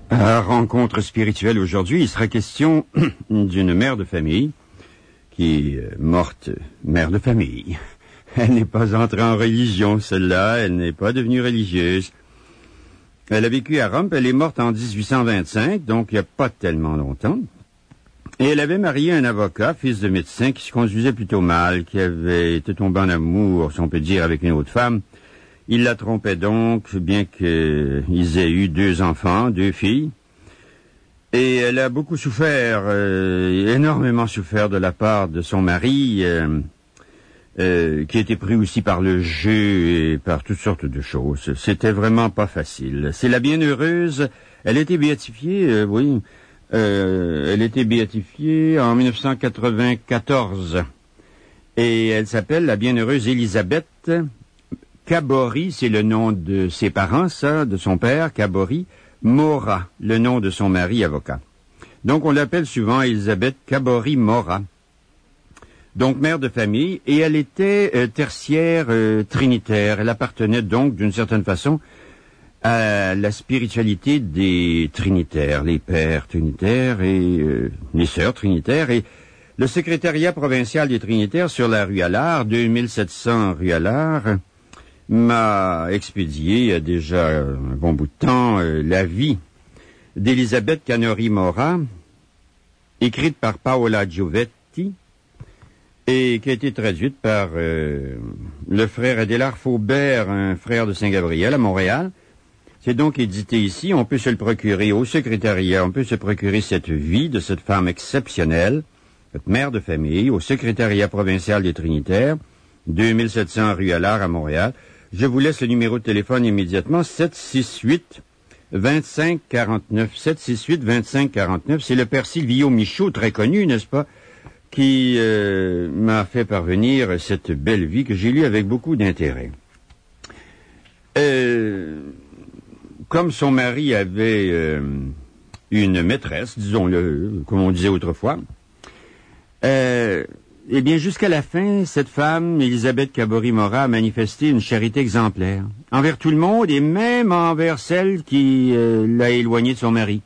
À Rencontre spirituelle aujourd'hui, il sera question d'une mère de famille qui est morte mère de famille. Elle n'est pas entrée en religion, celle-là, elle n'est pas devenue religieuse. Elle a vécu à Rome, elle est morte en 1825, donc il n'y a pas tellement longtemps. Et elle avait marié un avocat, fils de médecin, qui se conduisait plutôt mal, qui avait été tombé en amour, si on peut dire, avec une autre femme. Il la trompait donc, bien qu'ils aient eu 2 enfants, 2 filles. Et elle a beaucoup souffert, énormément souffert de la part de son mari, qui était pris aussi par le jeu et par toutes sortes de choses. C'était vraiment pas facile. C'est la bienheureuse. Elle était béatifiée, elle était béatifiée en 1994. Et elle s'appelle la bienheureuse Élisabeth Cabori, c'est le nom de ses parents, ça, de son père, Cabori, Mora, le nom de son mari avocat. Donc on l'appelle souvent Élisabeth Cabori Mora. Donc mère de famille, et elle était tertiaire trinitaire. Elle appartenait donc d'une certaine façon à la spiritualité des trinitaires, les pères trinitaires et les sœurs trinitaires. Et le secrétariat provincial des trinitaires sur la rue Allard, 2700 rue Allard, m'a expédié il y a déjà un bon bout de temps la vie d'Élisabeth Canori Mora, écrite par Paola Giovetti et qui a été traduite par le frère Adélard Faubert, un frère de Saint-Gabriel à Montréal. C'est donc édité ici, on peut se le procurer au secrétariat, on peut se procurer cette vie de cette femme exceptionnelle, cette mère de famille, au secrétariat provincial des Trinitaires, 2700 rue Allard à Montréal. Je vous laisse le numéro de téléphone immédiatement, 768-2549. 768-2549, c'est le père Silvio Michaud, très connu, n'est-ce pas, qui m'a fait parvenir cette belle vie que j'ai lue avec beaucoup d'intérêt. Comme son mari avait une maîtresse, disons-le, comme on disait autrefois, eh bien, jusqu'à la fin, cette femme, Élisabeth Cabori-Mora, a manifesté une charité exemplaire envers tout le monde et même envers celle qui l'a éloignée de son mari.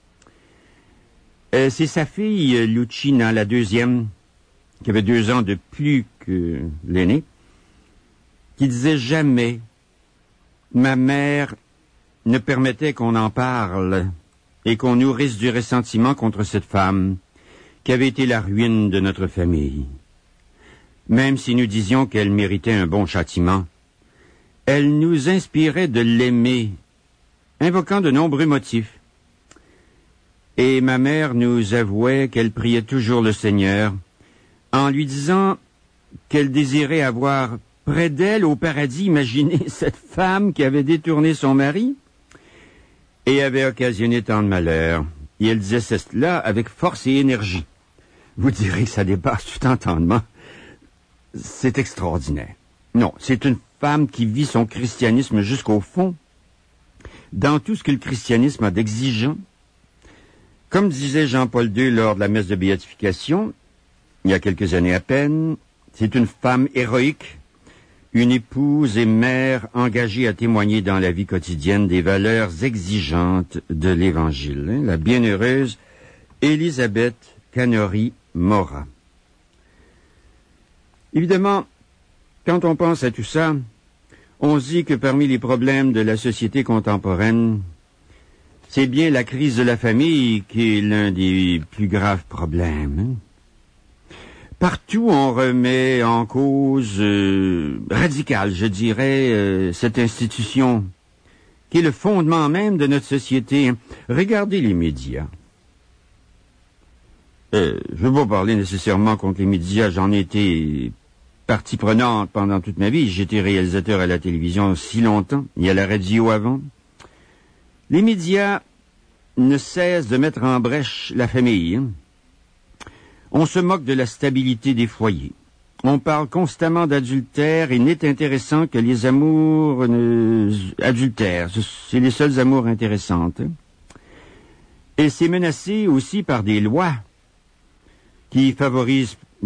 C'est sa fille, Lucina, la deuxième, qui avait 2 ans de plus que l'aînée, qui disait jamais « Ma mère ne permettait qu'on en parle et qu'on nourrisse du ressentiment contre cette femme qui avait été la ruine de notre famille. Même si nous disions qu'elle méritait un bon châtiment, elle nous inspirait de l'aimer, invoquant de nombreux motifs. Et ma mère nous avouait qu'elle priait toujours le Seigneur, en lui disant qu'elle désirait avoir près d'elle au paradis, imaginez cette femme qui avait détourné son mari et avait occasionné tant de malheur. Et elle disait cela avec force et énergie. Vous direz que ça dépasse tout entendement. C'est extraordinaire. Non, c'est une femme qui vit son christianisme jusqu'au fond, dans tout ce que le christianisme a d'exigeant. Comme disait Jean-Paul II lors de la messe de béatification, il y a quelques années à peine, c'est une femme héroïque, une épouse et mère engagée à témoigner dans la vie quotidienne des valeurs exigeantes de l'Évangile. La bienheureuse Élisabeth Canori Mora. Évidemment, quand on pense à tout ça, on se dit que parmi les problèmes de la société contemporaine, c'est bien la crise de la famille qui est l'un des plus graves problèmes. Partout, on remet en cause radicale, je dirais, cette institution qui est le fondement même de notre société. Regardez les médias. Je ne veux pas parler nécessairement contre les médias, j'en ai été partie prenante pendant toute ma vie. J'étais réalisateur à la télévision si longtemps, et à la radio avant. Les médias ne cessent de mettre en brèche la famille. On se moque de la stabilité des foyers. On parle constamment d'adultère et n'est intéressant que les amours adultères. C'est les seules amours intéressantes. Et c'est menacé aussi par des lois qui favorisent « le divorce ». Au fond, le divorce est devenu une chose très facile.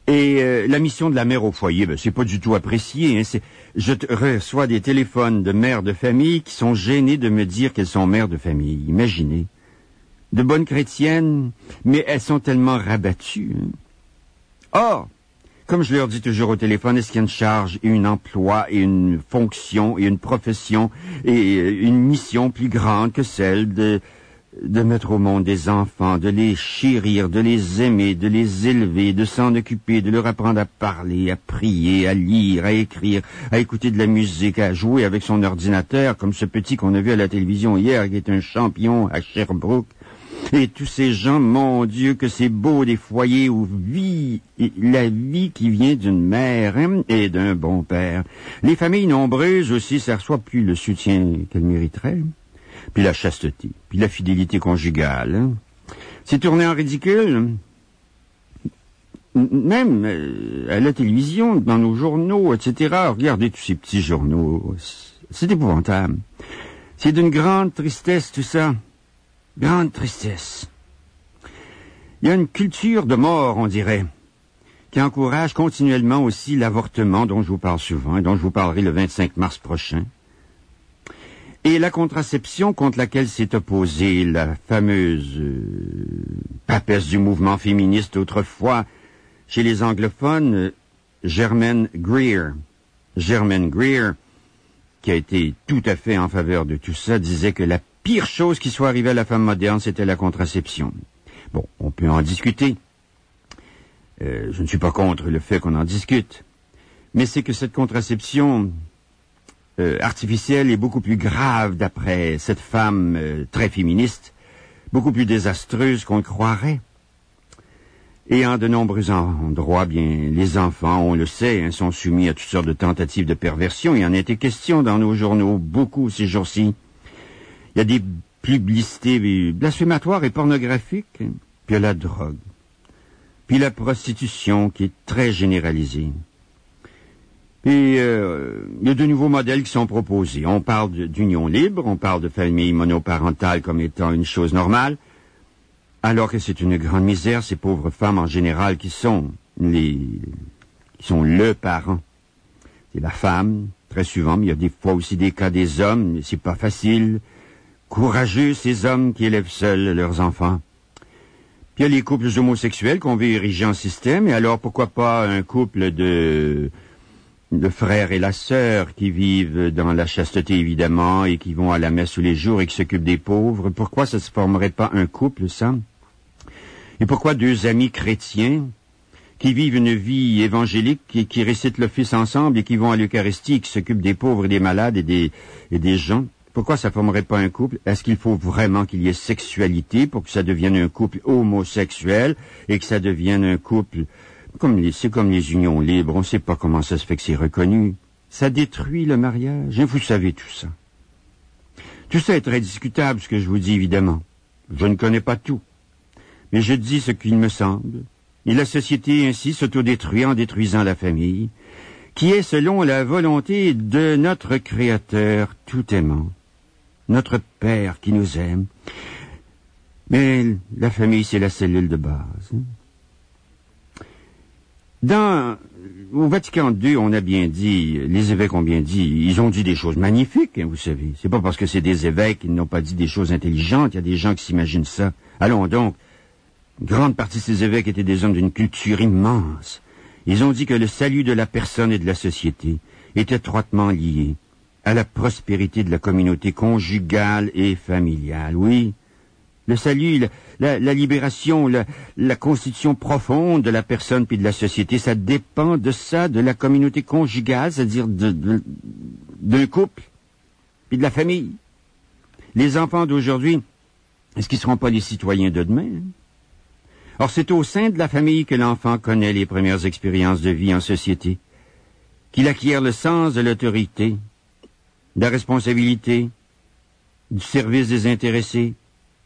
Et la mission de la mère au foyer, c'est pas du tout apprécié. Hein. Je reçois des téléphones de mères de famille qui sont gênées de me dire qu'elles sont mères de famille. Imaginez. De bonnes chrétiennes, mais elles sont tellement rabattues. Hein. Or, comme je leur dis toujours au téléphone, est-ce qu'il y a une charge et un emploi et une fonction et une profession et une mission plus grande que celle de mettre au monde des enfants, de les chérir, de les aimer, de les élever, de s'en occuper, de leur apprendre à parler, à prier, à lire, à écrire, à écouter de la musique, à jouer avec son ordinateur, comme ce petit qu'on a vu à la télévision hier, qui est un champion à Sherbrooke. Et tous ces gens, mon Dieu, que c'est beau des foyers où vit la vie qui vient d'une mère et d'un bon père. Les familles nombreuses aussi, ça reçoit plus le soutien qu'elles mériteraient. Puis la chasteté, puis la fidélité conjugale. Hein. C'est tourné en ridicule. Même à la télévision, dans nos journaux, etc. Regardez tous ces petits journaux. C'est épouvantable. C'est d'une grande tristesse, tout ça. Grande tristesse. Il y a une culture de mort, on dirait, qui encourage continuellement aussi l'avortement, dont je vous parle souvent, et dont je vous parlerai le 25 mars prochain. Et la contraception contre laquelle s'est opposée la fameuse papesse du mouvement féministe autrefois chez les anglophones, Germaine Greer. Germaine Greer, qui a été tout à fait en faveur de tout ça, disait que la pire chose qui soit arrivée à la femme moderne, c'était la contraception. Bon, on peut en discuter. Je ne suis pas contre le fait qu'on en discute. Mais c'est que cette contraception artificielle est beaucoup plus grave, d'après cette femme très féministe, beaucoup plus désastreuse qu'on le croirait. Et en de nombreux endroits, bien, les enfants, on le sait, sont soumis à toutes sortes de tentatives de perversion. Il y en a été question dans nos journaux, beaucoup ces jours-ci. Il y a des publicités blasphématoires et pornographiques, puis il y a la drogue, puis la prostitution qui est très généralisée. Puis, il y a de nouveaux modèles qui sont proposés. On parle d'union libre, on parle de famille monoparentale comme étant une chose normale, alors que c'est une grande misère, ces pauvres femmes en général qui sont le parent. C'est la femme, très souvent, mais il y a des fois aussi des cas des hommes, mais c'est pas facile. Courageux, ces hommes qui élèvent seuls leurs enfants. Puis il y a les couples homosexuels qu'on veut ériger en système, et alors pourquoi pas un couple de frères et la sœur qui vivent dans la chasteté, évidemment, et qui vont à la messe tous les jours et qui s'occupent des pauvres. Pourquoi ça se formerait pas un couple, ça? Et pourquoi deux amis chrétiens qui vivent une vie évangélique et qui récitent l'office ensemble et qui vont à l'Eucharistie et qui s'occupent des pauvres et des malades et des gens? Pourquoi ça formerait pas un couple? Est-ce qu'il faut vraiment qu'il y ait sexualité pour que ça devienne un couple homosexuel et que ça devienne un couple... C'est comme les unions libres, on ne sait pas comment ça se fait que c'est reconnu. Ça détruit le mariage, vous savez tout ça. Tout ça est très discutable, ce que je vous dis, évidemment. Je ne connais pas tout. Mais je dis ce qu'il me semble. Et la société ainsi s'autodétruit en détruisant la famille, qui est selon la volonté de notre Créateur tout aimant, notre Père qui nous aime. Mais la famille, c'est la cellule de base. Au Vatican II, on a bien dit, les évêques ont bien dit, ils ont dit des choses magnifiques, vous savez. C'est pas parce que c'est des évêques qu'ils n'ont pas dit des choses intelligentes, il y a des gens qui s'imaginent ça. Allons donc, une grande partie de ces évêques étaient des hommes d'une culture immense. Ils ont dit que le salut de la personne et de la société est étroitement lié à la prospérité de la communauté conjugale et familiale. Oui, le salut, la libération, la constitution profonde de la personne puis de la société, ça dépend de ça, de la communauté conjugale, c'est-à-dire d'un couple puis de la famille. Les enfants d'aujourd'hui, est-ce qu'ils ne seront pas les citoyens de demain? Or, c'est au sein de la famille que l'enfant connaît les premières expériences de vie en société, qu'il acquiert le sens de l'autorité, de la responsabilité, du service désintéressé.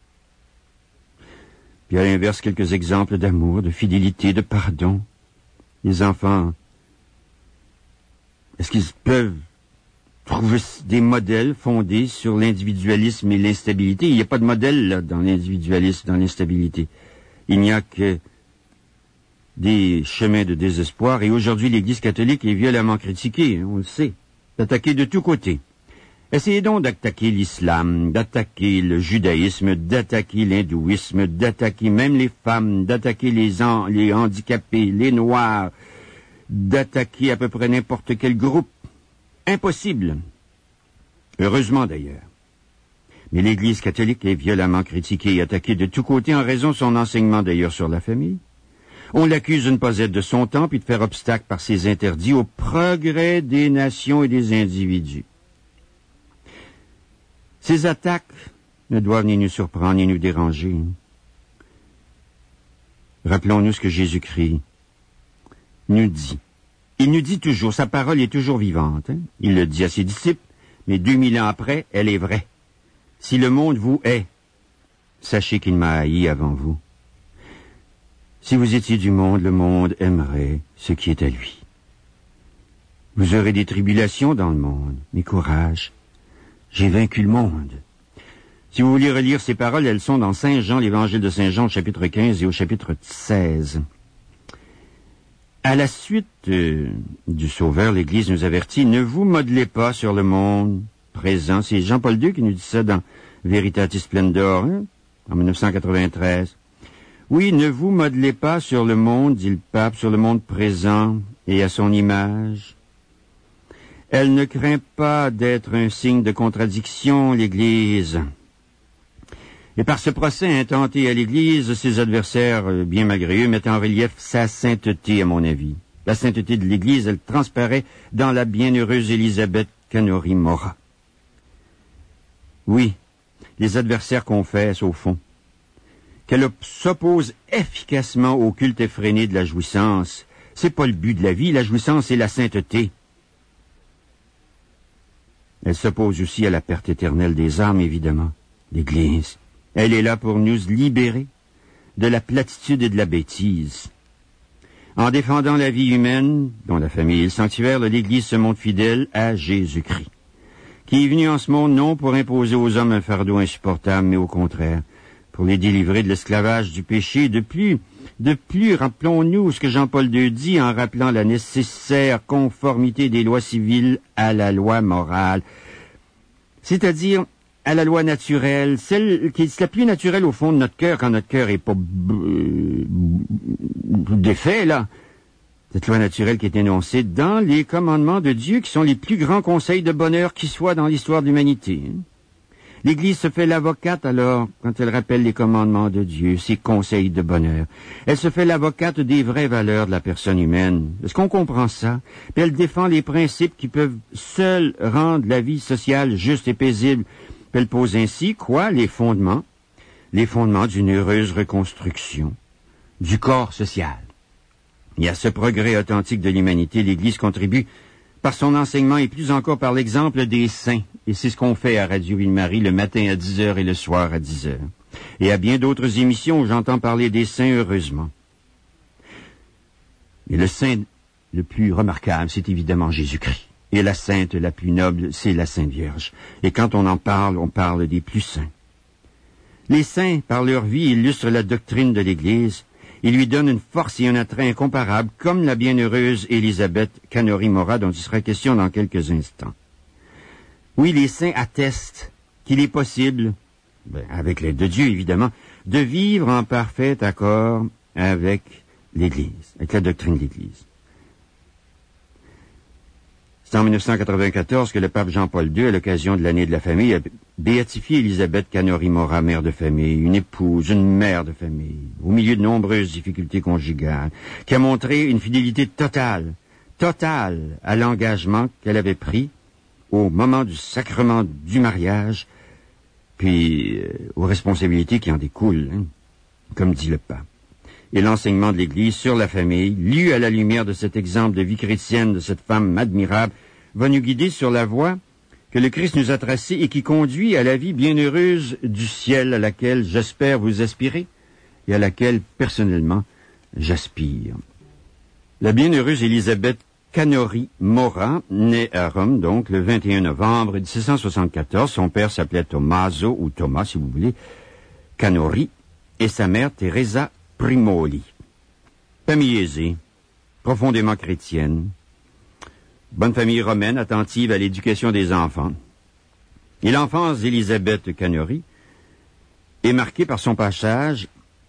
Puis à l'inverse, quelques exemples d'amour, de fidélité, de pardon. Les enfants, est-ce qu'ils peuvent trouver des modèles fondés sur l'individualisme et l'instabilité? Il n'y a pas de modèle là, dans l'individualisme, dans l'instabilité. Il n'y a que des chemins de désespoir, et aujourd'hui l'Église catholique est violemment critiquée, on le sait, attaquée de tous côtés. Essayez donc d'attaquer l'islam, d'attaquer le judaïsme, d'attaquer l'hindouisme, d'attaquer même les femmes, d'attaquer les handicapés, les noirs, d'attaquer à peu près n'importe quel groupe. Impossible. Heureusement d'ailleurs. Mais l'Église catholique est violemment critiquée et attaquée de tous côtés en raison de son enseignement d'ailleurs sur la famille. On l'accuse de ne pas être de son temps puis de faire obstacle par ses interdits au progrès des nations et des individus. Ces attaques ne doivent ni nous surprendre ni nous déranger. Rappelons-nous ce que Jésus-Christ nous dit. Il nous dit toujours, sa parole est toujours vivante. Il le dit à ses disciples, mais 2000 ans après, elle est vraie. Si le monde vous hait, sachez qu'il m'a haï avant vous. Si vous étiez du monde, le monde aimerait ce qui est à lui. Vous aurez des tribulations dans le monde, mais courage, j'ai vaincu le monde. Si vous voulez relire ces paroles, elles sont dans Saint Jean, l'évangile de Saint Jean, au chapitre 15 et au chapitre 16. À la suite du Sauveur, l'Église nous avertit, ne vous modelez pas sur le monde présent. C'est Jean-Paul II qui nous dit ça dans Veritatis Splendor, en 1993. Oui, ne vous modelez pas sur le monde, dit le pape, sur le monde présent et à son image. Elle ne craint pas d'être un signe de contradiction, l'Église. Et par ce procès intenté à l'Église, ses adversaires, bien malgré eux, mettent en relief sa sainteté, à mon avis. La sainteté de l'Église, elle transparaît dans la bienheureuse Élisabeth Canori-Mora. Oui, les adversaires confessent, au fond, qu'elle s'oppose efficacement au culte effréné de la jouissance. C'est pas le but de la vie, la jouissance, c'est la sainteté. Elle s'oppose aussi à la perte éternelle des âmes, évidemment. L'Église, elle est là pour nous libérer de la platitude et de la bêtise. En défendant la vie humaine, dont la famille et le sanctuaire, l'Église se montre fidèle à Jésus-Christ, qui est venu en ce monde non pour imposer aux hommes un fardeau insupportable, mais au contraire, pour les délivrer de l'esclavage du péché. De plus, rappelons-nous ce que Jean-Paul II dit en rappelant la nécessaire conformité des lois civiles à la loi morale, c'est-à-dire à la loi naturelle, celle qui est la plus naturelle au fond de notre cœur, quand notre cœur est pas défait, là. Cette loi naturelle qui est énoncée dans les commandements de Dieu, qui sont les plus grands conseils de bonheur qui soient dans l'histoire de l'humanité. L'Église se fait l'avocate, alors, quand elle rappelle les commandements de Dieu, ses conseils de bonheur. Elle se fait l'avocate des vraies valeurs de la personne humaine. Est-ce qu'on comprend ça? Puis elle défend les principes qui peuvent seuls rendre la vie sociale juste et paisible. Puis elle pose ainsi, quoi? Les fondements d'une heureuse reconstruction du corps social. Et à ce progrès authentique de l'humanité, l'Église contribue par son enseignement et plus encore par l'exemple des saints. Et c'est ce qu'on fait à Radio Ville-Marie le matin à 10h et le soir à 10h. Et à bien d'autres émissions où j'entends parler des saints, heureusement. Mais le saint le plus remarquable, c'est évidemment Jésus-Christ. Et la sainte la plus noble, c'est la Sainte Vierge. Et quand on en parle, on parle des plus saints. Les saints, par leur vie, illustrent la doctrine de l'Église. Ils lui donnent une force et un attrait incomparables, comme la bienheureuse Élisabeth Canori-Mora, dont il sera question dans quelques instants. Oui, les saints attestent qu'il est possible, avec l'aide de Dieu évidemment, de vivre en parfait accord avec l'Église, avec la doctrine de l'Église. C'est en 1994 que le pape Jean-Paul II, à l'occasion de l'année de la famille, a béatifié Élisabeth Canori-Mora, mère de famille, une épouse, une mère de famille, au milieu de nombreuses difficultés conjugales, qui a montré une fidélité totale à l'engagement qu'elle avait pris au moment du sacrement du mariage, puis aux responsabilités qui en découlent, comme dit le pape. Et l'enseignement de l'Église sur la famille, lu à la lumière de cet exemple de vie chrétienne de cette femme admirable, va nous guider sur la voie que le Christ nous a tracée et qui conduit à la vie bienheureuse du ciel, à laquelle j'espère vous aspirer et à laquelle, personnellement, j'aspire. La bienheureuse Élisabeth Canori-Mora, née à Rome, donc, le 21 novembre 1774. Son père s'appelait Tommaso, ou Thomas, si vous voulez, Canori, et sa mère, Teresa Primoli. Famille aisée, profondément chrétienne, bonne famille romaine attentive à l'éducation des enfants. Et l'enfance d'Élisabeth Canori est marquée par son passage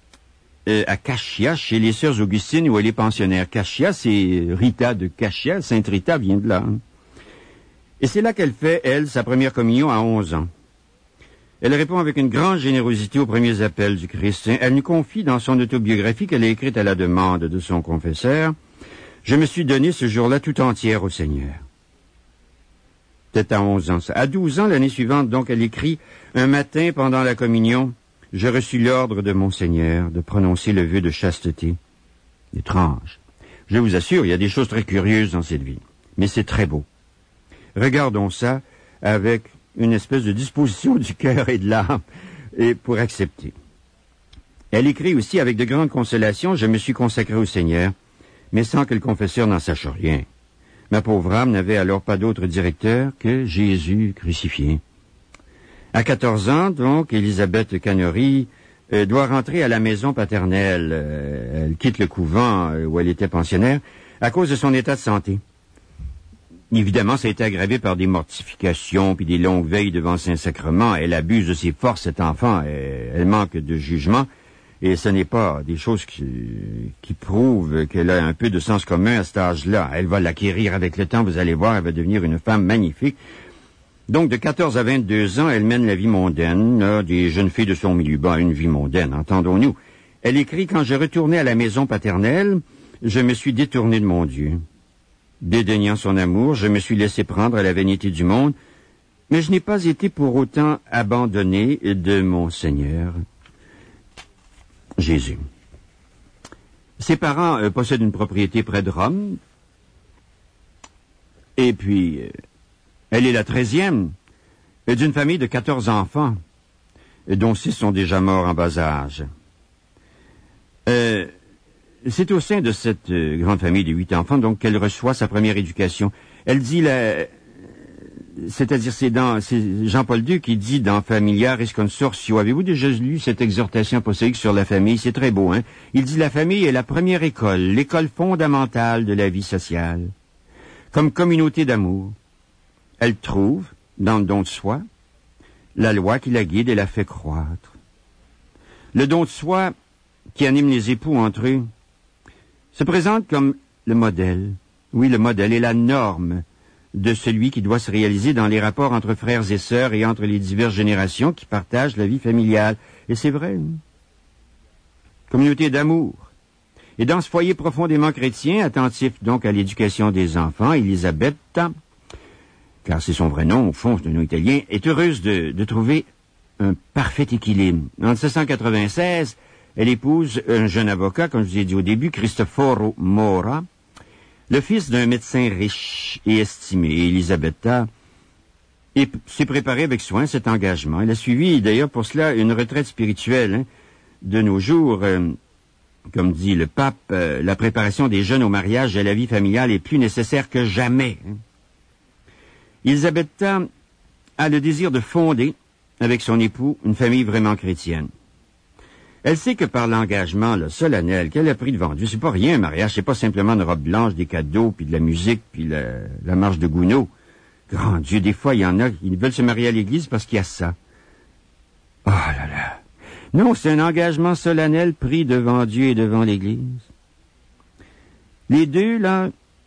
à Cachia, chez les sœurs Augustines, où elle est pensionnaire. Cachia, c'est Rita de Cachia, Sainte Rita vient de là. Et c'est là qu'elle fait, elle, sa première communion à 11 ans. Elle répond avec une grande générosité aux premiers appels du Christ. Elle nous confie dans son autobiographie qu'elle a écrite à la demande de son confesseur, « Je me suis donné ce jour-là tout entière au Seigneur. » Peut-être à 11 ans. À 12 ans, l'année suivante, donc, elle écrit, « Un matin, pendant la communion, je reçus l'ordre de mon Seigneur de prononcer le vœu de chasteté. » Étrange. Je vous assure, il y a des choses très curieuses dans cette vie. Mais c'est très beau. Regardons ça avec une espèce de disposition du cœur et de l'âme et pour accepter. Elle écrit aussi avec de grandes consolations, « Je me suis consacré au Seigneur, mais sans que le confesseur n'en sache rien. Ma pauvre âme n'avait alors pas d'autre directeur que Jésus crucifié. » À 14 ans, donc, Élisabeth Canori doit rentrer à la maison paternelle. Elle quitte le couvent où elle était pensionnaire à cause de son état de santé. Évidemment, ça a été aggravé par des mortifications puis des longues veilles devant le Saint-Sacrement. Elle abuse de ses forces, cet enfant. Elle manque de jugement. Et ce n'est pas des choses qui prouvent qu'elle a un peu de sens commun à cet âge-là. Elle va l'acquérir avec le temps, vous allez voir, elle va devenir une femme magnifique. Donc, de 14 à 22 ans, elle mène la vie mondaine, là, des jeunes filles de son milieu. Une vie mondaine, entendons-nous. Elle écrit, « Quand je retournais à la maison paternelle, je me suis détourné de mon Dieu. Dédaignant son amour, je me suis laissé prendre à la vanité du monde, mais je n'ai pas été pour autant abandonné de mon Seigneur, Jésus. » Ses parents possèdent une propriété près de Rome, et puis elle est la 13e d'une famille de 14 enfants, dont 6 sont déjà morts en bas âge. C'est au sein de cette grande famille de 8 enfants, donc, qu'elle reçoit sa première éducation. Elle dit, c'est-à-dire c'est Jean-Paul II qui dit dans Familiaris Consortio. Avez-vous déjà lu cette exhortation apostolique sur la famille? C'est très beau, hein? Il dit, la famille est la première école, l'école fondamentale de la vie sociale. Comme communauté d'amour, elle trouve, dans le don de soi, la loi qui la guide et la fait croître. Le don de soi qui anime les époux entre eux se présente comme le modèle, oui, le modèle et la norme de celui qui doit se réaliser dans les rapports entre frères et sœurs et entre les diverses générations qui partagent la vie familiale. Et c'est vrai. Communauté d'amour. Et dans ce foyer profondément chrétien, attentif donc à l'éducation des enfants, Élisabeth, car c'est son vrai nom, au fond, c'est un nom italien, est heureuse de trouver un parfait équilibre. En 1796, elle épouse un jeune avocat, comme je vous ai dit au début, Cristoforo Mora, le fils d'un médecin riche et estimé. Elisabetta s'est préparée avec soin cet engagement. Elle a suivi d'ailleurs pour cela une retraite spirituelle. Hein. De nos jours, comme dit le pape, la préparation des jeunes au mariage et à la vie familiale est plus nécessaire que jamais. Hein. Elisabetta a le désir de fonder, avec son époux, une famille vraiment chrétienne. Elle sait que par l'engagement solennel qu'elle a pris devant Dieu, c'est pas rien un mariage, c'est pas simplement une robe blanche, des cadeaux, puis de la musique, puis la marche de Gounod. Grand Dieu, des fois, il y en a, ils veulent se marier à l'église parce qu'il y a ça. Oh là là. Non, c'est un engagement solennel pris devant Dieu et devant l'église. Les deux, là,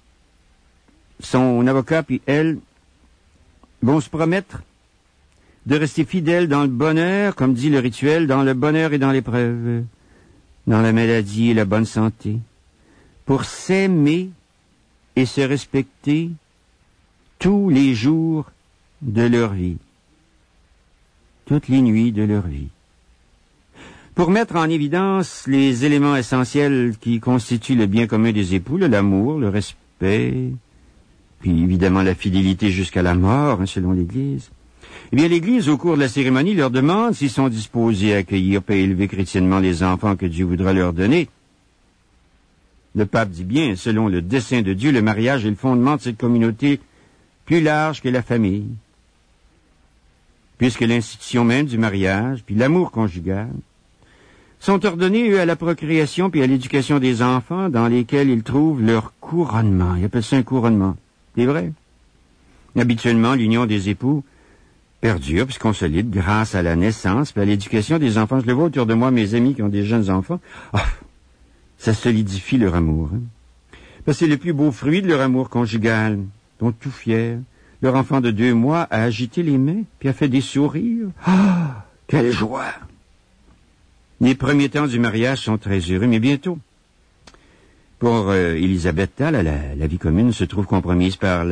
son avocat puis elle, vont se promettre de rester fidèles dans le bonheur, comme dit le rituel, dans le bonheur et dans l'épreuve, dans la maladie et la bonne santé, pour s'aimer et se respecter tous les jours de leur vie, toutes les nuits de leur vie. Pour mettre en évidence les éléments essentiels qui constituent le bien commun des époux, l'amour, le respect, puis évidemment la fidélité jusqu'à la mort, hein, selon l'Église. Eh bien, l'Église, au cours de la cérémonie, leur demande s'ils sont disposés à accueillir et élever chrétiennement les enfants que Dieu voudra leur donner. Le pape dit bien, selon le dessein de Dieu, le mariage est le fondement de cette communauté plus large que la famille, puisque l'institution même du mariage, puis l'amour conjugal, sont ordonnés, eux, à la procréation puis à l'éducation des enfants, dans lesquels ils trouvent leur couronnement. Ils appellent ça un couronnement. C'est vrai. Habituellement, l'union des époux perdure puis se consolide grâce à la naissance puis à l'éducation des enfants. Je le vois autour de moi, mes amis qui ont des jeunes enfants. Ça solidifie leur amour. Parce que c'est le plus beau fruit de leur amour conjugal. Ils sont tout fiers. Leur enfant de 2 mois a agité les mains puis a fait des sourires. Quelle joie! Les premiers temps du mariage sont très heureux, mais bientôt, pour Elisabetta, la vie commune se trouve compromise par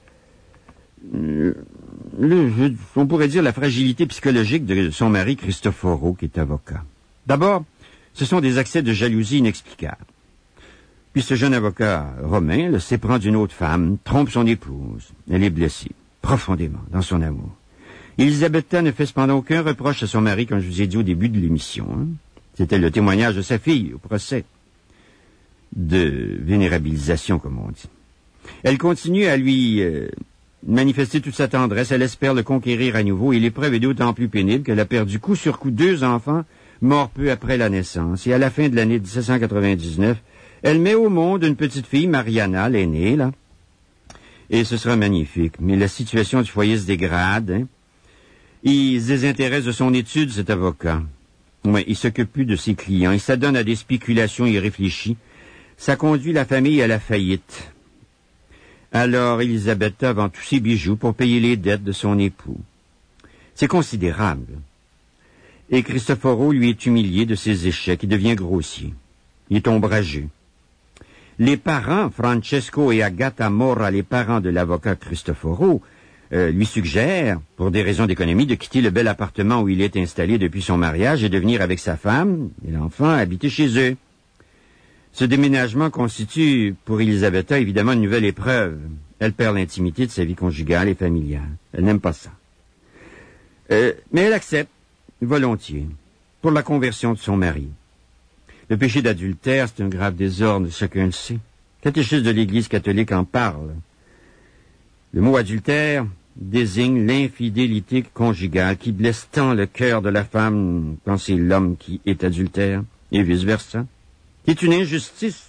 on pourrait dire la fragilité psychologique de son mari Cristoforo, qui est avocat. D'abord, ce sont des accès de jalousie inexplicables. Puis ce jeune avocat romain s'éprend d'une autre femme, trompe son épouse. Elle est blessée, profondément, dans son amour. Elisabetta ne fait cependant aucun reproche à son mari, comme je vous ai dit au début de l'émission. C'était le témoignage de sa fille au procès de vénérabilisation, comme on dit. Elle continue à lui manifester toute sa tendresse. Elle espère le conquérir à nouveau, et l'épreuve est d'autant plus pénible qu'elle a perdu coup sur coup 2 enfants, morts peu après la naissance. Et à la fin de l'année 1799, elle met au monde une petite fille, Mariana, l'aînée, là. Et ce sera magnifique. Mais la situation du foyer se dégrade. Il se désintéresse de son étude, cet avocat. Il s'occupe plus de ses clients. Il s'adonne à des spéculations irréfléchies. Ça conduit la famille à la faillite. Alors, Elisabetta vend tous ses bijoux pour payer les dettes de son époux. C'est considérable. Et Cristoforo lui est humilié de ses échecs. Il devient grossier. Il est ombrageux. Les parents, Francesco et Agata Mora, les parents de l'avocat Cristoforo, lui suggèrent, pour des raisons d'économie, de quitter le bel appartement où il est installé depuis son mariage et de venir avec sa femme et l'enfant habiter chez eux. Ce déménagement constitue, pour Elisabetta, évidemment une nouvelle épreuve. Elle perd l'intimité de sa vie conjugale et familiale. Elle n'aime pas ça. Mais elle accepte, volontiers, pour la conversion de son mari. Le péché d'adultère, c'est un grave désordre, chacun le sait. Le catéchisme de l'Église catholique en parle. Le mot adultère désigne l'infidélité conjugale qui blesse tant le cœur de la femme quand c'est l'homme qui est adultère, et vice-versa. C'est une injustice.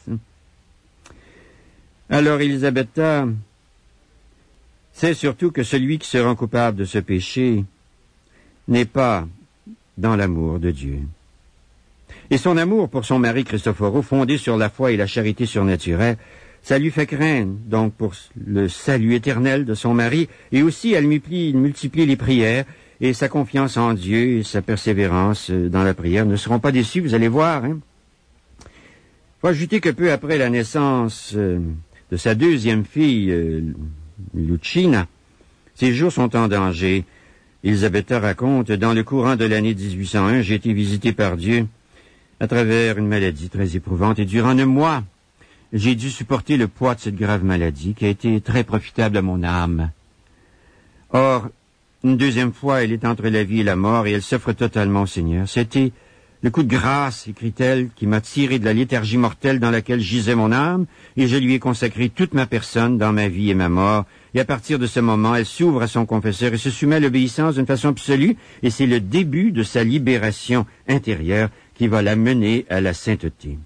Alors, Elisabetta sait surtout que celui qui se rend coupable de ce péché n'est pas dans l'amour de Dieu. Et son amour pour son mari Cristoforo, fondé sur la foi et la charité surnaturelle, ça lui fait craindre, donc, pour le salut éternel de son mari, et aussi elle multiplie les prières, et sa confiance en Dieu et sa persévérance dans la prière ne seront pas déçus, vous allez voir. Faut ajouter que peu après la naissance de sa 2e fille, Lucina, ses jours sont en danger. Elisabetta raconte, dans le courant de l'année 1801, j'ai été visité par Dieu à travers une maladie très éprouvante, et durant 9 mois, j'ai dû supporter le poids de cette grave maladie qui a été très profitable à mon âme. Or, une 2e fois, elle est entre la vie et la mort, et elle s'offre totalement au Seigneur. C'était le coup de grâce, écrit-elle, qui m'a tiré de la léthargie mortelle dans laquelle gisait mon âme, et je lui ai consacré toute ma personne dans ma vie et ma mort. Et à partir de ce moment, elle s'ouvre à son confesseur et se soumet à l'obéissance d'une façon absolue, et c'est le début de sa libération intérieure qui va la mener à la sainteté.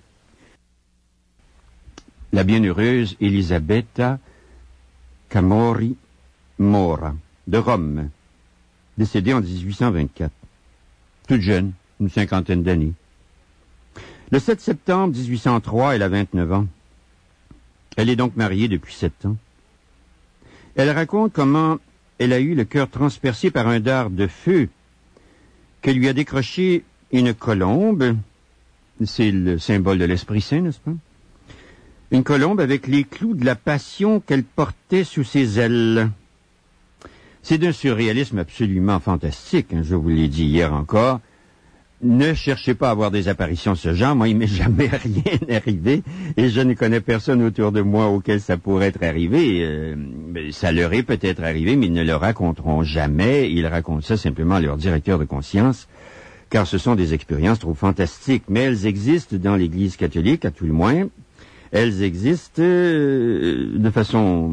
La bienheureuse Elisabetta Camori Mora, de Rome, décédée en 1824, toute jeune, une 50aine d'années. Le 7 septembre 1803, elle a 29 ans. Elle est donc mariée depuis 7 ans. Elle raconte comment elle a eu le cœur transpercé par un dard de feu que lui a décroché une colombe. C'est le symbole de l'Esprit Saint, n'est-ce pas? Une colombe avec les clous de la passion qu'elle portait sous ses ailes. C'est d'un surréalisme absolument fantastique, je vous l'ai dit hier encore. Ne cherchez pas à avoir des apparitions de ce genre. Moi, il m'est jamais rien arrivé, et je ne connais personne autour de moi auquel ça pourrait être arrivé. Ça leur est peut-être arrivé, mais ils ne le raconteront jamais. Ils racontent ça simplement à leur directeur de conscience, car ce sont des expériences trop fantastiques. Mais elles existent dans l'Église catholique, à tout le moins. Elles existent de façon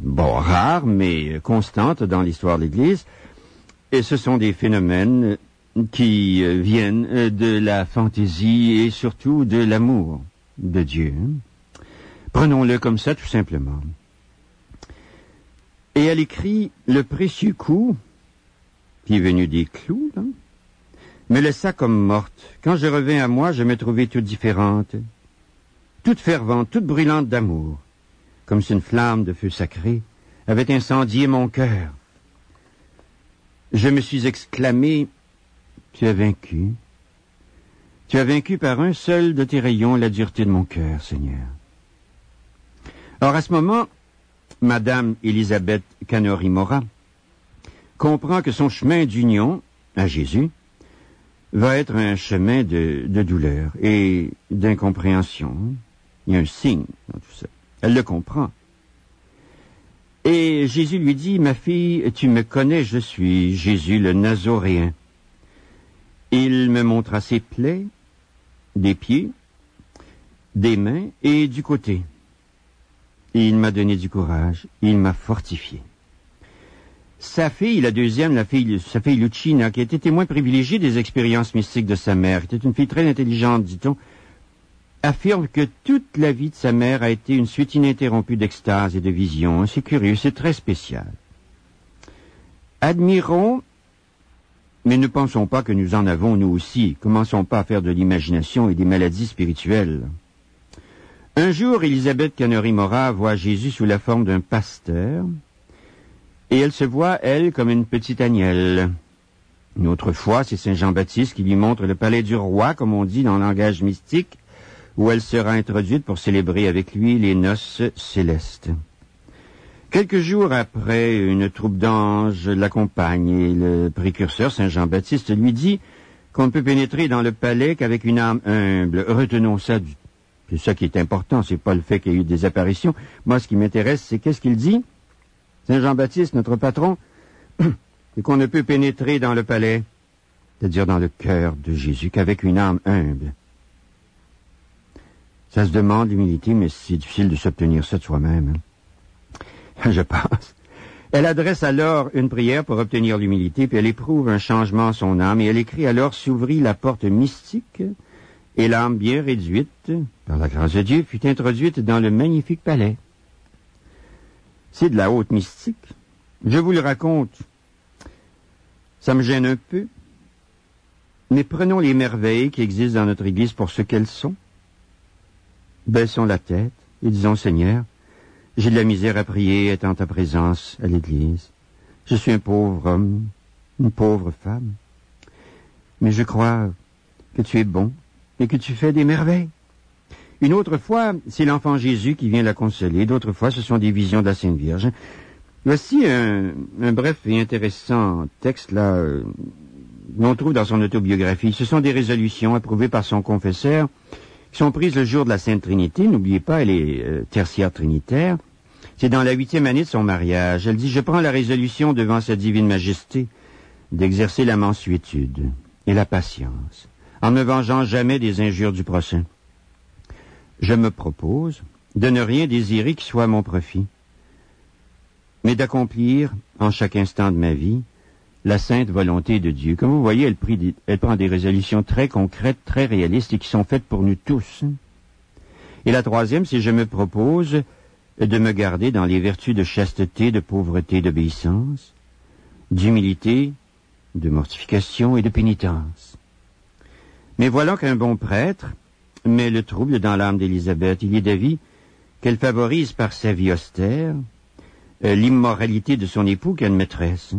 rare, mais constante dans l'histoire de l'Église. Et ce sont des phénomènes qui viennent de la fantaisie et surtout de l'amour de Dieu. Prenons-le comme ça, tout simplement. Et elle écrit, le précieux coup, qui est venu des clous, là, me laissa comme morte. Quand je revins à moi, je me trouvais toute différente, toute fervente, toute brûlante d'amour, comme si une flamme de feu sacré avait incendié mon cœur. Je me suis exclamé, tu as vaincu. Tu as vaincu par un seul de tes rayons la dureté de mon cœur, Seigneur. Or, à ce moment, Madame Élisabeth Canori-Mora comprend que son chemin d'union à Jésus va être un chemin de douleur et d'incompréhension. Il y a un signe dans tout ça. Elle le comprend. Et Jésus lui dit, ma fille, tu me connais, je suis Jésus le Nazoréen. Il me montra ses plaies, des pieds, des mains et du côté. Et il m'a donné du courage, il m'a fortifié. Sa fille, la deuxième, sa fille Lucina, qui était témoin privilégié des expériences mystiques de sa mère, qui était une fille très intelligente, dit-on, affirme que toute la vie de sa mère a été une suite ininterrompue d'extase et de visions. C'est curieux, c'est très spécial. Admirons, mais ne pensons pas que nous en avons nous aussi. Commençons pas à faire de l'imagination et des maladies spirituelles. Un jour, Élisabeth Canori-Mora voit Jésus sous la forme d'un pasteur, et elle se voit, elle, comme une petite agnelle. Une autre fois, c'est Saint Jean-Baptiste qui lui montre le palais du roi, comme on dit dans le langage mystique, où elle sera introduite pour célébrer avec lui les noces célestes. Quelques jours après, une troupe d'anges l'accompagne et le précurseur, Saint Jean-Baptiste, lui dit qu'on ne peut pénétrer dans le palais qu'avec une âme humble. Retenons ça, c'est ça qui est important, c'est pas le fait qu'il y ait eu des apparitions. Moi, ce qui m'intéresse, c'est qu'est-ce qu'il dit? Saint Jean-Baptiste, notre patron, c'est qu'on ne peut pénétrer dans le palais, c'est-à-dire dans le cœur de Jésus, qu'avec une âme humble. Ça se demande l'humilité, mais c'est difficile de s'obtenir ça de soi-même. Je pense. Elle adresse alors une prière pour obtenir l'humilité, puis elle éprouve un changement en son âme, et elle écrit alors s'ouvrit la porte mystique, et l'âme bien réduite, par la grâce de Dieu, fut introduite dans le magnifique palais. C'est de la haute mystique. Je vous le raconte. Ça me gêne un peu. Mais prenons les merveilles qui existent dans notre Église pour ce qu'elles sont. Baissons la tête et disons, Seigneur, j'ai de la misère à prier étant en ta présence à l'Église. Je suis un pauvre homme, une pauvre femme. Mais je crois que tu es bon et que tu fais des merveilles. Une autre fois, c'est l'enfant Jésus qui vient la consoler. D'autres fois, ce sont des visions de la Sainte Vierge. Voici un bref et intéressant texte, là, l'on trouve dans son autobiographie. Ce sont des résolutions approuvées par son confesseur qui sont prises le jour de la Sainte Trinité. N'oubliez pas, elle est tertiaire trinitaire. C'est dans la 8e année de son mariage. Elle dit, je prends la résolution devant sa divine majesté d'exercer la mansuétude et la patience, en ne me vengeant jamais des injures du prochain. Je me propose de ne rien désirer qui soit à mon profit, mais d'accomplir en chaque instant de ma vie la sainte volonté de Dieu. Comme vous voyez, elle prend des résolutions très concrètes, très réalistes et qui sont faites pour nous tous. Et la troisième, c'est je me propose de me garder dans les vertus de chasteté, de pauvreté, d'obéissance, d'humilité, de mortification et de pénitence. Mais voilà qu'un bon prêtre met le trouble dans l'âme d'Élisabeth. Il est d'avis qu'elle favorise par sa vie austère l'immoralité de son époux qu'elle maîtresse.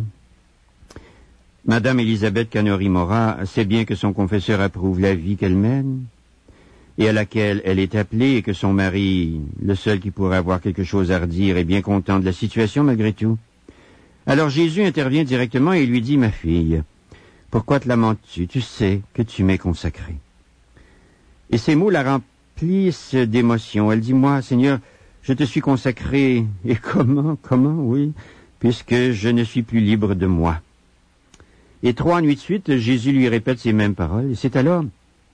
Madame Élisabeth Canori-Mora sait bien que son confesseur approuve la vie qu'elle mène et à laquelle elle est appelée et que son mari, le seul qui pourrait avoir quelque chose à redire, est bien content de la situation malgré tout. Alors Jésus intervient directement et lui dit, ma fille, pourquoi te lamentes-tu? Tu sais que tu m'es consacrée. Et ces mots la remplissent d'émotion. Elle dit, moi, Seigneur, je te suis consacrée. Et comment, oui, puisque je ne suis plus libre de moi. Et 3 nuits de suite, Jésus lui répète ces mêmes paroles. Et c'est alors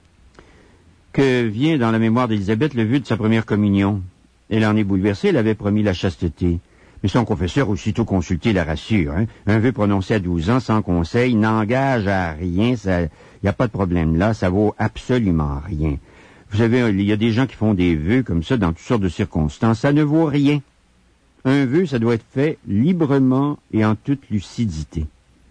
que vient dans la mémoire d'Élisabeth le vœu de sa première communion. Elle en est bouleversée, elle avait promis la chasteté. Mais son confesseur, aussitôt consulté, la rassure. Hein. Un vœu prononcé à 12 ans sans conseil n'engage à rien. Il n'y a pas de problème là, ça vaut absolument rien. Vous savez, il y a des gens qui font des vœux comme ça dans toutes sortes de circonstances. Ça ne vaut rien. Un vœu, ça doit être fait librement et en toute lucidité.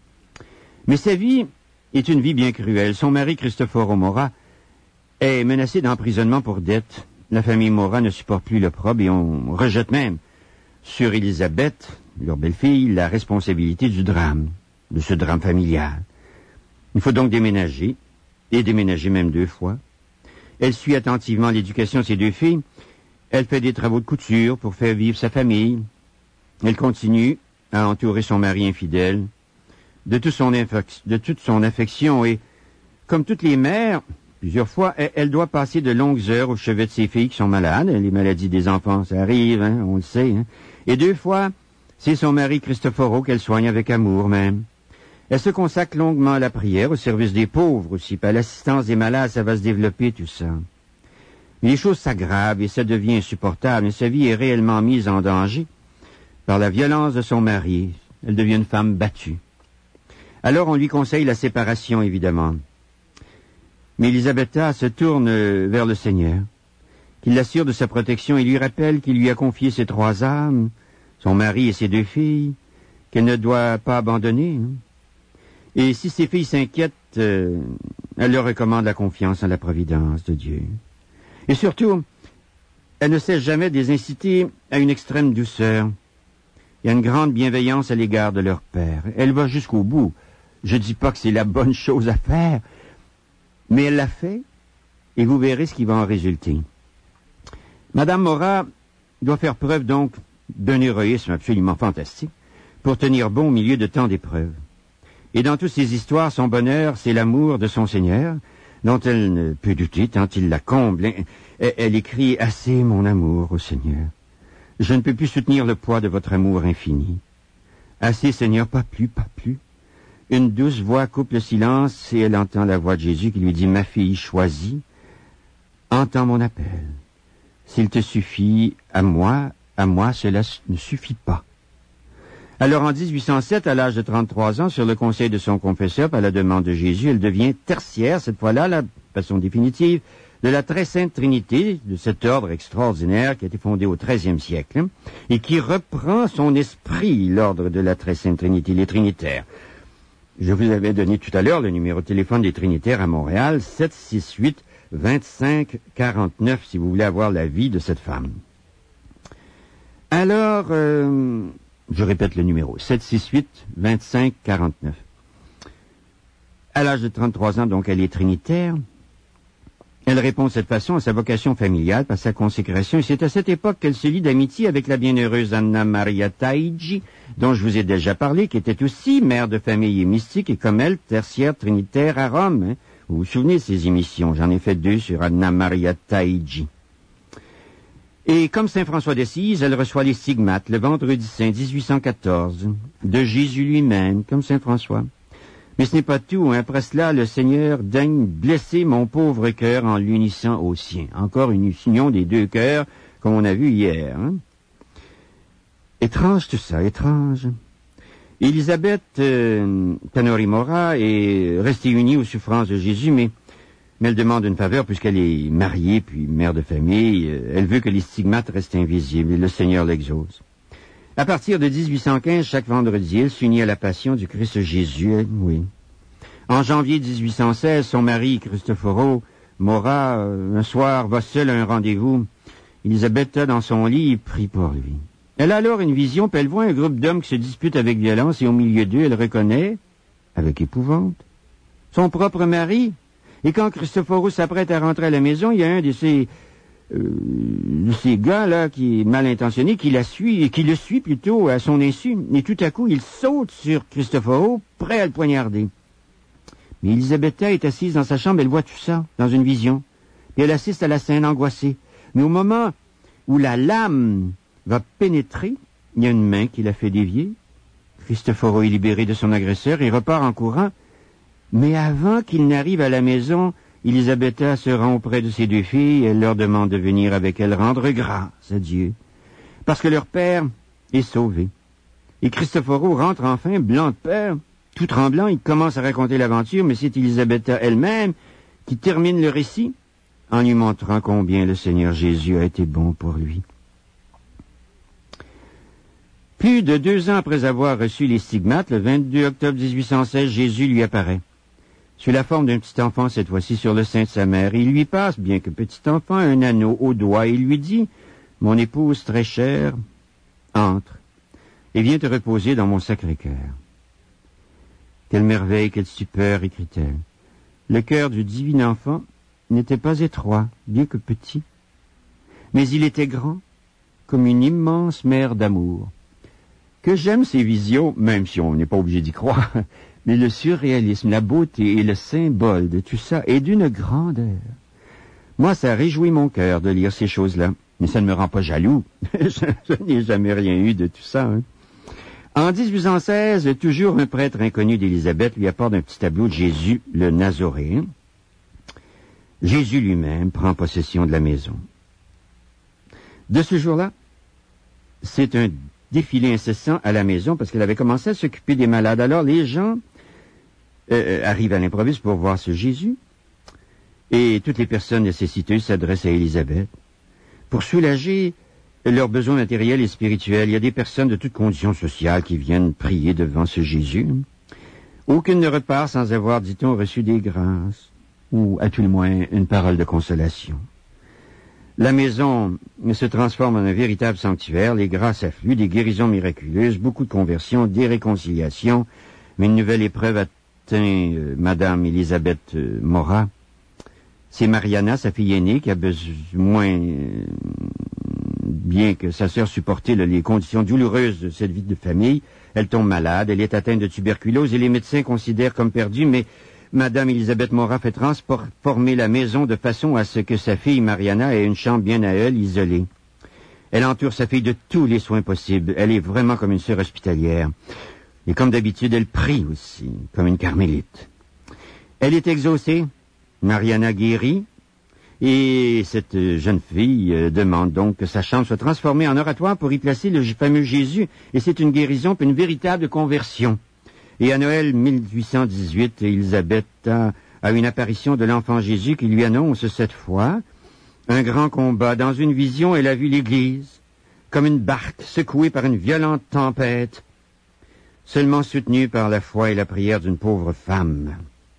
Mais sa vie est une vie bien cruelle. Son mari, Cristoforo Mora, est menacé d'emprisonnement pour dette. La famille Mora ne supporte plus l'opprobre et on rejette même sur Élisabeth, leur belle-fille, la responsabilité du drame, de ce drame familial. Il faut donc déménager, et déménager même 2 fois. Elle suit attentivement l'éducation de ses 2 filles. Elle fait des travaux de couture pour faire vivre sa famille. Elle continue à entourer son mari infidèle de toute son affection et, comme toutes les mères, plusieurs fois, elle doit passer de longues heures au chevet de ses filles qui sont malades. Les maladies des enfants, ça arrive, hein, on le sait. Hein. Et 2 fois, c'est son mari Cristoforo qu'elle soigne avec amour même. Elle se consacre longuement à la prière, au service des pauvres aussi, puis à l'assistance des malades, ça va se développer tout ça. Mais les choses s'aggravent et ça devient insupportable, et sa vie est réellement mise en danger par la violence de son mari. Elle devient une femme battue. Alors on lui conseille la séparation, évidemment. Mais Elisabetta se tourne vers le Seigneur, qui l'assure de sa protection et lui rappelle qu'il lui a confié ses 3 âmes, son mari et ses 2 filles, qu'elle ne doit pas abandonner. Et si ses filles s'inquiètent, elle leur recommande la confiance en la providence de Dieu. Et surtout, elle ne cesse jamais de les inciter à une extrême douceur et à une grande bienveillance à l'égard de leur père. Elle va jusqu'au bout. Je ne dis pas que c'est la bonne chose à faire, mais elle l'a fait, et vous verrez ce qui va en résulter. Madame Mora doit faire preuve donc d'un héroïsme absolument fantastique pour tenir bon au milieu de tant d'épreuves. Et dans toutes ces histoires, son bonheur, c'est l'amour de son Seigneur, dont elle ne peut douter tant il la comble. Elle écrit « Assez, mon amour, au Seigneur. Je ne peux plus soutenir le poids de votre amour infini. Assez, Seigneur, pas plus, pas plus. » Une douce voix coupe le silence et elle entend la voix de Jésus qui lui dit « Ma fille choisie, entends mon appel. S'il te suffit à moi, cela ne suffit pas. » Alors en 1807, à l'âge de 33 ans, sur le conseil de son confesseur, par la demande de Jésus, elle devient tertiaire, cette fois-là, la façon définitive, de la très sainte Trinité, de cet ordre extraordinaire qui a été fondé au XIIIe siècle, et qui reprend son esprit, l'ordre de la très sainte Trinité, les Trinitaires. Je vous avais donné tout à l'heure le numéro de téléphone des Trinitaires à Montréal, 768-2549, si vous voulez avoir la vie de cette femme. Alors, je répète le numéro, 768-2549. À l'âge de 33 ans, donc, elle est trinitaire. Elle répond de cette façon à sa vocation familiale par sa consécration, et c'est à cette époque qu'elle se lie d'amitié avec la bienheureuse Anna Maria Taigi, dont je vous ai déjà parlé, qui était aussi mère de famille et mystique, et comme elle, tertiaire trinitaire à Rome. Hein. Vous vous souvenez de ces émissions? J'en ai fait 2 sur Anna Maria Taigi. Et comme saint François d'Assise, elle reçoit les stigmates le vendredi saint 1814 de Jésus lui-même, comme saint François. Mais ce n'est pas tout. Après cela, le Seigneur daigne blesser mon pauvre cœur en l'unissant au sien. Encore une union des 2 cœurs, comme on a vu hier. Hein? Étrange tout ça, étrange. Élisabeth Tanori Mora est restée unie aux souffrances de Jésus, mais elle demande une faveur puisqu'elle est mariée puis mère de famille. Elle veut que les stigmates restent invisibles et le Seigneur l'exauce. À partir de 1815, chaque vendredi, elle s'unit à la passion du Christ Jésus, oui. En janvier 1816, son mari, Cristoforo Mora, un soir, va seul à un rendez-vous. Elisabeth, dans son lit, prie pour lui. Elle a alors une vision, puis elle voit un groupe d'hommes qui se disputent avec violence, et au milieu d'eux, elle reconnaît, avec épouvante, son propre mari. Et quand Cristoforo s'apprête à rentrer à la maison, il y a un de ces gars-là qui est mal intentionné, qui le suit plutôt à son insu. Et tout à coup, il saute sur Cristoforo, prêt à le poignarder. Mais Elisabetta est assise dans sa chambre, elle voit tout ça, dans une vision. Puis elle assiste à la scène angoissée. Mais au moment où la lame va pénétrer, il y a une main qui la fait dévier. Cristoforo est libéré de son agresseur et repart en courant. Mais avant qu'il n'arrive à la maison, Elisabetta se rend auprès de ses 2 filles et elle leur demande de venir avec elle rendre grâce à Dieu. Parce que leur père est sauvé. Et Cristoforo rentre enfin, blanc de peur, tout tremblant, il commence à raconter l'aventure, mais c'est Elisabetta elle-même qui termine le récit en lui montrant combien le Seigneur Jésus a été bon pour lui. Plus de 2 ans après avoir reçu les stigmates, le 22 octobre 1816, Jésus lui apparaît. Sous la forme d'un petit enfant, cette fois-ci sur le sein de sa mère, il lui passe, bien que petit enfant, un anneau au doigt et lui dit « Mon épouse très chère, entre et viens te reposer dans mon Sacré-Cœur. » Quelle merveille, quelle stupeur, écrit-elle. Le cœur du divin enfant n'était pas étroit, bien que petit, mais il était grand, comme une immense mer d'amour. Que j'aime ces visions, même si on n'est pas obligé d'y croire, mais le surréalisme, la beauté et le symbole de tout ça est d'une grandeur. Moi, ça réjouit mon cœur de lire ces choses-là, mais ça ne me rend pas jaloux. je n'ai jamais rien eu de tout ça. Hein. En 1816, toujours un prêtre inconnu d'Élisabeth lui apporte un petit tableau de Jésus, le Nazoréen. Jésus lui-même prend possession de la maison. De ce jour-là, c'est un défilé incessant à la maison parce qu'elle avait commencé à s'occuper des malades. Alors les gens arrivent à l'improviste pour voir ce Jésus et toutes les personnes nécessiteuses s'adressent à Élisabeth pour soulager leurs besoins matériels et spirituels. Il y a des personnes de toutes conditions sociales qui viennent prier devant ce Jésus. Aucune ne repart sans avoir, dit-on, reçu des grâces ou à tout le moins une parole de consolation. La maison se transforme en un véritable sanctuaire, les grâces affluent, des guérisons miraculeuses, beaucoup de conversions, des réconciliations, mais une nouvelle épreuve atteint Madame Elisabeth Mora. C'est Mariana, sa fille aînée, qui a besoin, bien que sa sœur supporte les conditions douloureuses de cette vie de famille, elle tombe malade, elle est atteinte de tuberculose et les médecins considèrent comme perdue, mais Madame Elisabeth Mora fait transformer la maison de façon à ce que sa fille Mariana ait une chambre bien à elle, isolée. Elle entoure sa fille de tous les soins possibles. Elle est vraiment comme une sœur hospitalière. Et comme d'habitude, elle prie aussi, comme une carmélite. Elle est exaucée, Mariana guérit, et cette jeune fille demande donc que sa chambre soit transformée en oratoire pour y placer le fameux Jésus, et c'est une guérison, puis une véritable conversion. Et à Noël 1818, Élisabeth a une apparition de l'enfant Jésus qui lui annonce cette fois un grand combat. Dans une vision, elle a vu l'Église comme une barque secouée par une violente tempête, seulement soutenue par la foi et la prière d'une pauvre femme,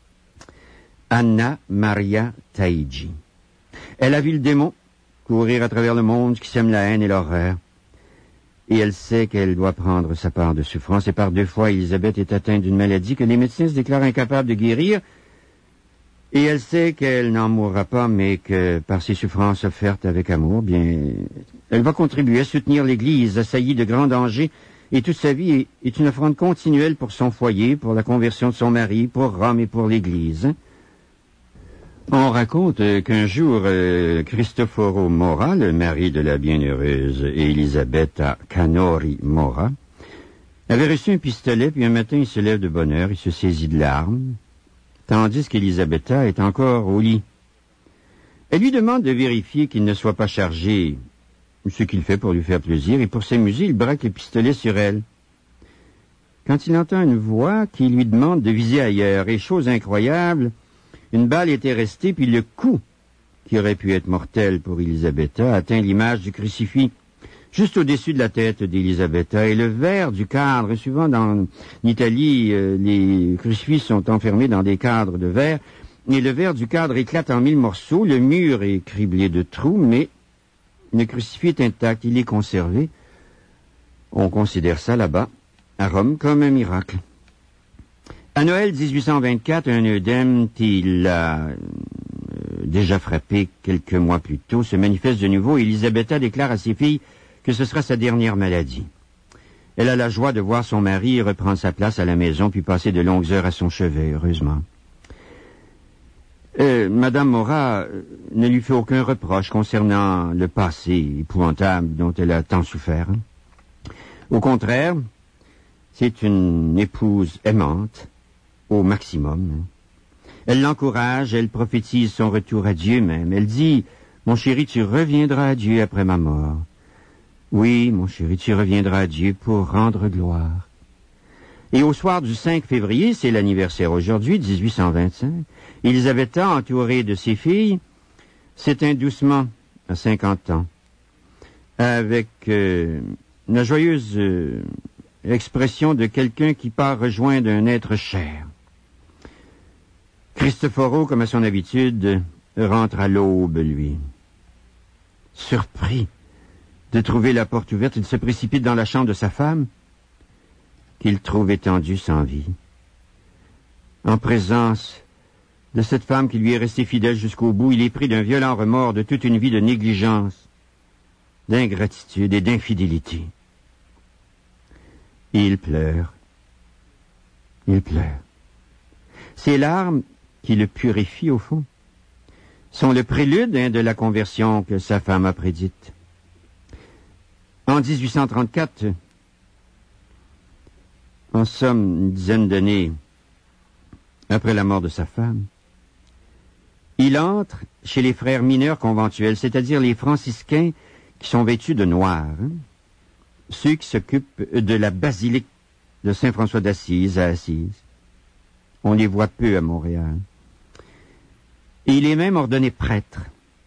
Anna Maria Taigi. Elle a vu le démon courir à travers le monde qui sème la haine et l'horreur. Et elle sait qu'elle doit prendre sa part de souffrance. Et par 2 fois, Élisabeth est atteinte d'une maladie que les médecins se déclarent incapables de guérir. Et elle sait qu'elle n'en mourra pas, mais que par ses souffrances offertes avec amour, bien, elle va contribuer à soutenir l'Église assaillie de grands dangers. Et toute sa vie est une offrande continuelle pour son foyer, pour la conversion de son mari, pour Rome et pour l'Église. On raconte qu'un jour, Cristoforo Mora, le mari de la bienheureuse Elisabetta Canori Mora, avait reçu un pistolet, puis un matin il se lève de bonne heure, il se saisit de l'arme, tandis qu'Elisabetta est encore au lit. Elle lui demande de vérifier qu'il ne soit pas chargé, ce qu'il fait pour lui faire plaisir, et pour s'amuser, il braque le pistolet sur elle. Quand il entend une voix qui lui demande de viser ailleurs, et chose incroyable, une balle était restée, puis le coup, qui aurait pu être mortel pour Elisabetta, atteint l'image du crucifix, juste au-dessus de la tête d'Elisabetta. Et le verre du cadre, souvent en Italie, les crucifix sont enfermés dans des cadres de verre, et le verre du cadre éclate en 1000 morceaux, le mur est criblé de trous, mais le crucifix est intact, il est conservé. On considère ça là-bas, à Rome, comme un miracle. À Noël 1824, un œdème qui l'a déjà frappé quelques mois plus tôt se manifeste de nouveau et Elisabetta déclare à ses filles que ce sera sa dernière maladie. Elle a la joie de voir son mari reprendre sa place à la maison puis passer de longues heures à son chevet, heureusement. Madame Mora ne lui fait aucun reproche concernant le passé épouvantable dont elle a tant souffert. Au contraire, c'est une épouse aimante, au maximum. Elle l'encourage, elle prophétise son retour à Dieu même. Elle dit, « Mon chéri, tu reviendras à Dieu après ma mort. » Oui, mon chéri, tu reviendras à Dieu pour rendre gloire. Et au soir du 5 février, c'est l'anniversaire aujourd'hui, 1825, Elisabetta, entourée de ses filles, s'éteint doucement à 50 ans, avec la joyeuse expression de quelqu'un qui part rejoindre un être cher. Cristoforo, comme à son habitude, rentre à l'aube, lui. Surpris de trouver la porte ouverte, il se précipite dans la chambre de sa femme, qu'il trouve étendue sans vie. En présence de cette femme qui lui est restée fidèle jusqu'au bout, il est pris d'un violent remords de toute une vie de négligence, d'ingratitude et d'infidélité. Et il pleure. Il pleure. Ces larmes, qui le purifient au fond, sont le prélude de la conversion que sa femme a prédite. En 1834, en somme une dizaine d'années après la mort de sa femme, il entre chez les frères mineurs conventuels, c'est-à-dire les franciscains qui sont vêtus de noir, ceux qui s'occupent de la basilique de Saint-François d'Assise à Assise. On les voit peu à Montréal. Et il est même ordonné prêtre.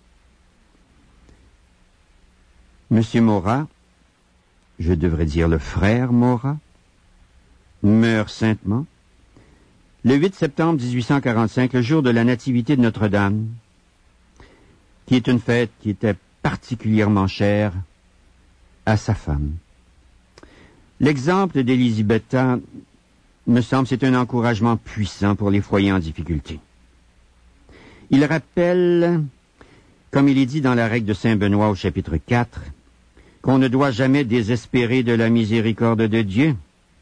Monsieur Morat, je devrais dire le frère Morat, meurt saintement le 8 septembre 1845, le jour de la nativité de Notre-Dame, qui est une fête qui était particulièrement chère à sa femme. L'exemple d'Elisabetta, me semble, c'est un encouragement puissant pour les foyers en difficulté. Il rappelle, comme il est dit dans la règle de Saint-Benoît au chapitre 4, qu'on ne doit jamais désespérer de la miséricorde de Dieu.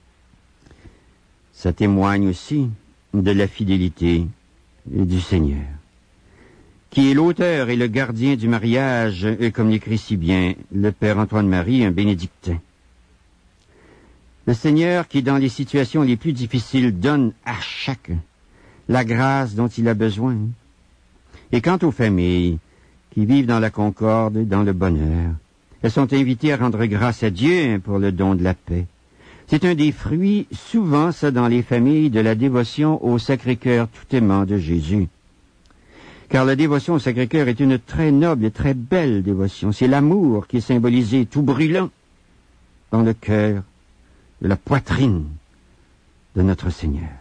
Ça témoigne aussi de la fidélité du Seigneur, qui est l'auteur et le gardien du mariage, et comme l'écrit si bien le Père Antoine-Marie, un bénédictin. Le Seigneur qui, dans les situations les plus difficiles, donne à chacun la grâce dont il a besoin. Et quant aux familles qui vivent dans la concorde et dans le bonheur, elles sont invitées à rendre grâce à Dieu pour le don de la paix. C'est un des fruits, souvent ça dans les familles, de la dévotion au Sacré-Cœur tout aimant de Jésus. Car la dévotion au Sacré-Cœur est une très noble et très belle dévotion. C'est l'amour qui est symbolisé tout brûlant dans le cœur, de la poitrine de notre Seigneur.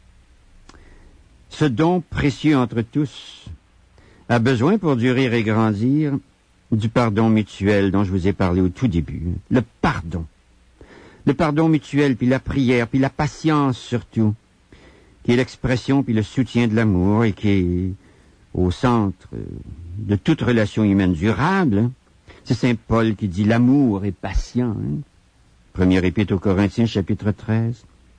Ce don précieux entre tous a besoin pour durer et grandir du pardon mutuel dont je vous ai parlé au tout début. Le pardon. Le pardon mutuel, puis la prière, puis la patience surtout, qui est l'expression puis le soutien de l'amour et qui est au centre de toute relation humaine durable. C'est Saint Paul qui dit l'amour est patient. Première épître aux Corinthiens, chapitre 13.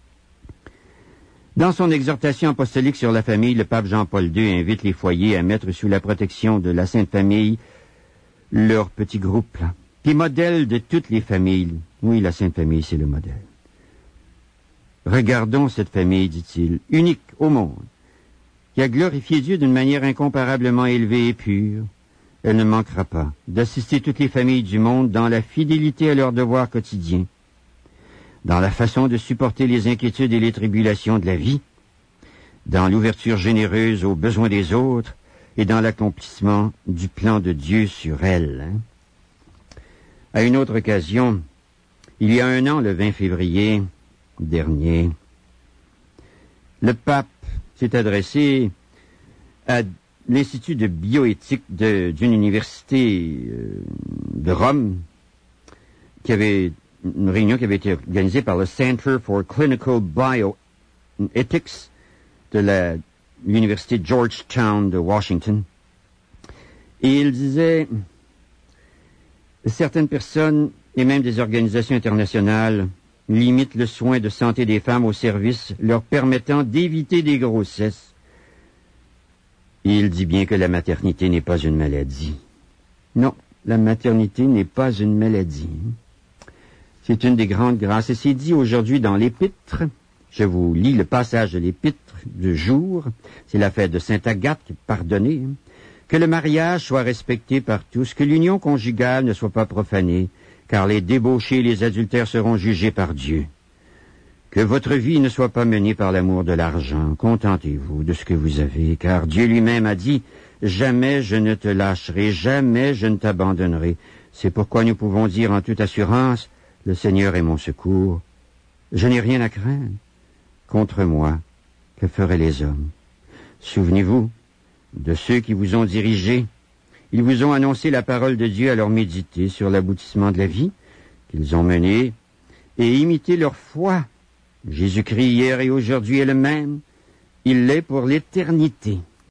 Dans son exhortation apostolique sur la famille, le pape Jean-Paul II invite les foyers à mettre sous la protection de la Sainte Famille leur petit groupe, là, qui est modèle de toutes les familles. Oui, la Sainte Famille, c'est le modèle. Regardons cette famille, dit-il, unique au monde, qui a glorifié Dieu d'une manière incomparablement élevée et pure. Elle ne manquera pas d'assister toutes les familles du monde dans la fidélité à leurs devoirs quotidiens, dans la façon de supporter les inquiétudes et les tribulations de la vie, dans l'ouverture généreuse aux besoins des autres et dans l'accomplissement du plan de Dieu sur elle. À une autre occasion, il y a un an, le 20 février dernier, le pape s'est adressé à l'Institut de bioéthique d'une université de Rome, qui avait une réunion qui avait été organisée par le Center for Clinical Bioethics de l'université Georgetown de Washington. Et il disait, certaines personnes et même des organisations internationales limitent le soin de santé des femmes au service leur permettant d'éviter des grossesses. Et il dit bien que la maternité n'est pas une maladie. Non, la maternité n'est pas une maladie. C'est une des grandes grâces. Et c'est dit aujourd'hui dans l'Épître. Je vous lis le passage de l'Épître du jour. C'est la fête de Sainte Agathe, pardonnée. Que le mariage soit respecté par tous, que l'union conjugale ne soit pas profanée, car les débauchés et les adultères seront jugés par Dieu. Que votre vie ne soit pas menée par l'amour de l'argent. Contentez-vous de ce que vous avez, car Dieu lui-même a dit, « Jamais je ne te lâcherai, jamais je ne t'abandonnerai. » C'est pourquoi nous pouvons dire en toute assurance, « Le Seigneur est mon secours. Je n'ai rien à craindre. Contre moi, que feraient les hommes? » Souvenez-vous de ceux qui vous ont dirigés. Ils vous ont annoncé la parole de Dieu, alors méditez sur l'aboutissement de la vie qu'ils ont menée et imitez leur foi. Jésus-Christ hier et aujourd'hui est le même. Il l'est pour l'éternité.